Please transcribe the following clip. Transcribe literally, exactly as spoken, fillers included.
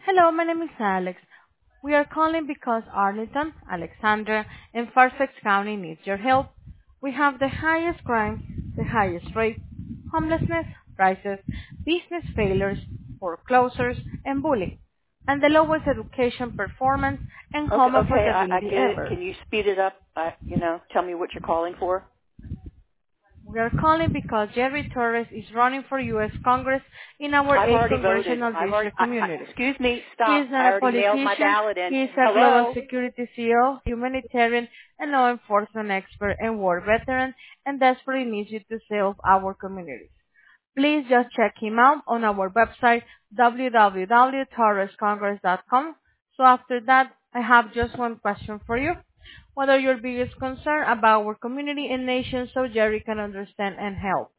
Hello, my name is Alex. We are calling because Arlington, Alexandria, and Fairfax County needs your help. We have the highest crime, the highest rate, homelessness, prices, business failures, foreclosures, and bullying, and the lowest education performance and Okay, home okay, I, I affordability get it. ever. Can you speed it up? I, you know, tell me what you're calling for. We are calling because Jerry Torres is running for U S. Congress in our I've eighth already voted. congressional I've already. district I, I, community. excuse me, He stop. is not I a already mailed my politician. ballot in. He is a global Hello. security C E O, humanitarian and law enforcement expert and war veteran, and desperately needs you to save our communities. Please just check him out on our website, w w w dot torres congress dot com. So after that, I have just one question for you. What are your biggest concern about our community and nation so Jerry can understand and help?